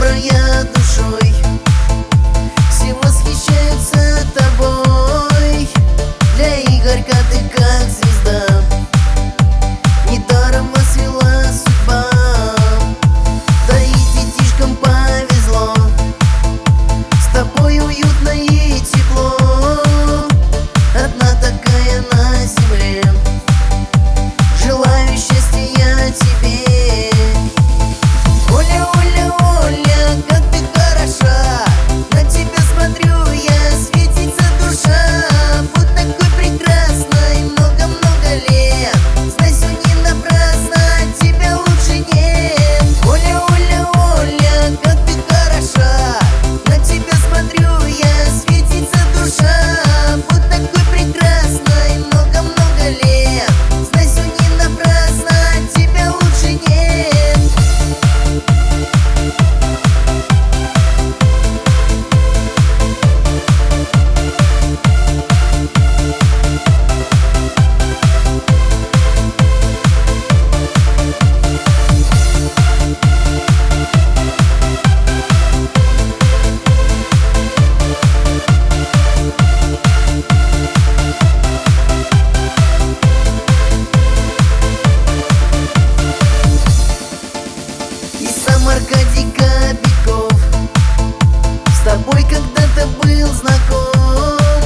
добрая душой, все восхищаются тобой. Для Игорька ты как звезда, недаром вас вела судьба. Да и детишкам повезло, с тобой уютно и тепло. Одна такая на земле, желаю счастья я тебе. Оля, Оля, Оля, как ты хороша, на тебя смотрю я, светится душа. Будь такой прекрасной много-много лет, знай, всё не напрасно, тебя лучше нет. Оля, Оля, Оля, как ты хороша, на тебя смотрю я, светится душа. Будь такой прекрасной много-много лет, знай, всё не напрасно, тебя лучше нет. И сам Аркадий Кобяков с тобой когда-то был знаком.